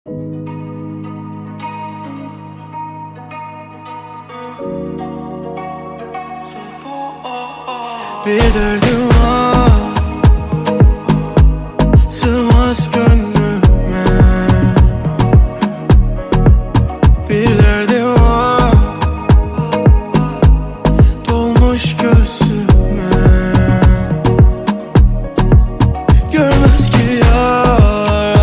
Bir derdim var, sığmaz gönlüme. Bir derdim var, dolmuş gözüme. Görmez ki yar,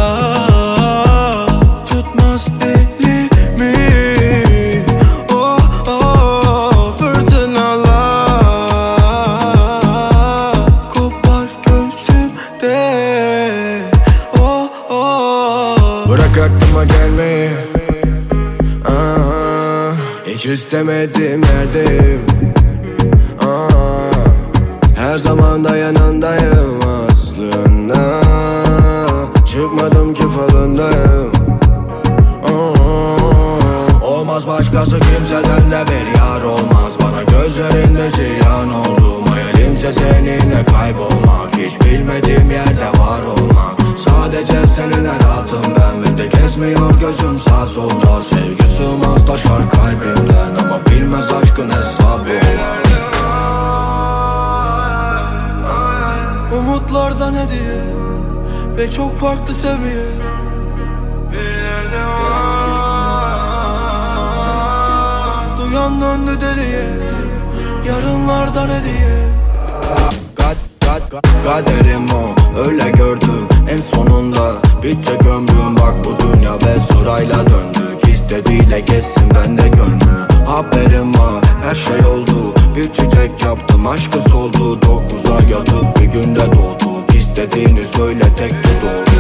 tutmaz elimi. Oh oh, fırtınalar kopar gözümde. Oh oh, bırak aklıma gelmeyi. Hiç istemediğim yerdeyim. Her zaman da yanındayım aslında. Çıkmadım ki falındayım. Olmaz başkası kimseden de bir yar olmaz. Bana gözlerinde ziyan oldum. Hayalimse seninle kaybolmak. Hiç bilmediğim yerde var olmak. Sadece seninle rahatım ben. Ve de kesmiyor gözüm sağ solda. Sevgi sığmaz taşar kalbimden. Ama bilmez aşkın hesabı. umutlardan hediye ve çok farklı seviye. Bir yerde var, duyan döndü deliye. Yarınlardan hediye. Kaderim o, öyle gördüm en sonunda. Bitecek ömrüm bak bu dünya ve sırayla döndük. İstediğiyle geçsin ben de gönlüm. Haberim var, her şey oldu. Bir çiçek yaptım, aşkı soldu. 9 ay yatıp bir günde dolduk. İstediğini söyle tek doğru.